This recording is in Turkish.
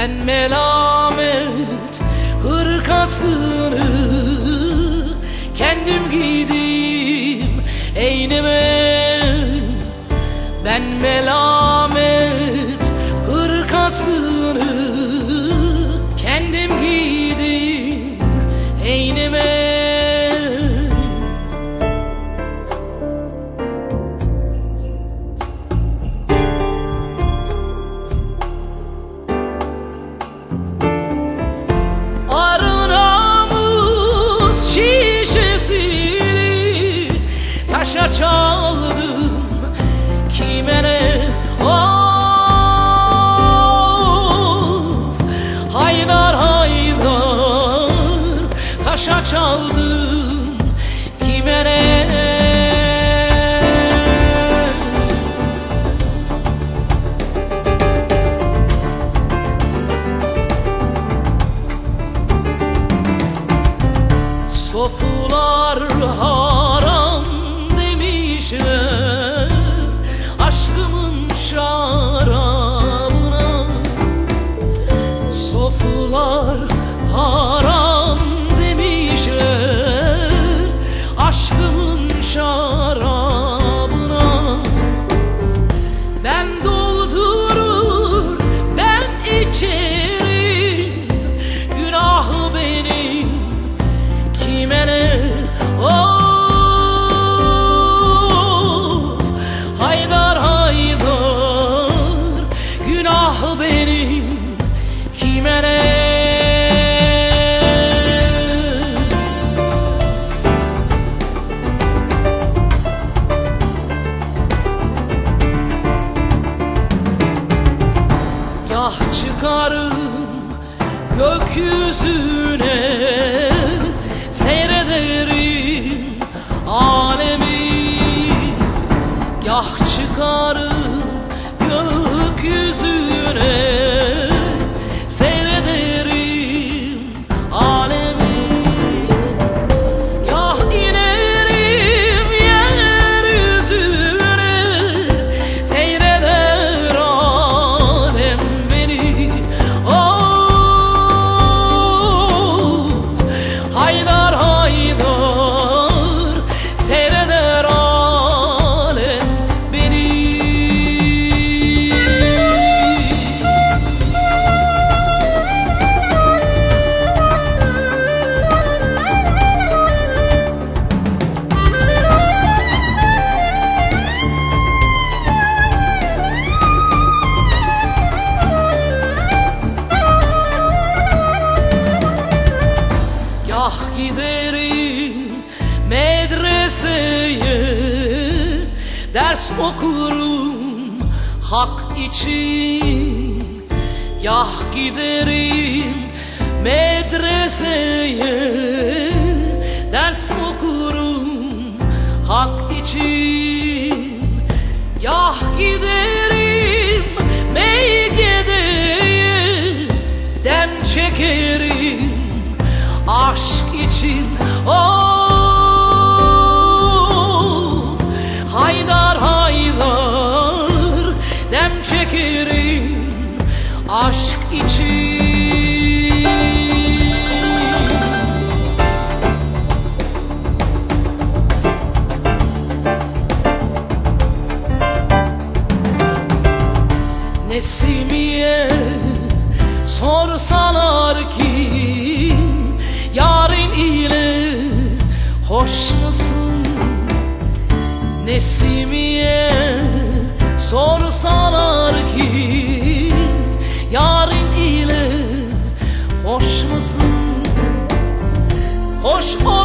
Ben melamet hırkasını kendim giydim eynime. Ben melamet hırkasını kendim giydim eynime. Taşa çaldım kime ne, of, haydar haydar. Taşa çaldım kime ne. Sofular haram demişler aşkımın şarabına. Sofular haram demişler aşkımın şarabına. Ben doldurur ben içerim, günah benim kime ne, of, haydar haydar. Günah benim kime ne. Gah çıkarım gökyüzüne, seyrederim alemi. Gah çıkarım gökyüzüne, seyrederim alemi. Gah inerim yeryüzüne, seyreder alem beni, of, haydar haydar. Seyreder alem beni. Gah giderim medreseye, ders okurum hak için. Gah giderim medreseye, ders okurum hak için. Gah giderim meykedeye, dem çekerim aşk için, of, haydar haydar. Dem çekerim aşk için. Nesimiye sorsalar ki yarın ile hoş musun? Nesimiye sorsalar ki yarın ile hoş musun? Hoş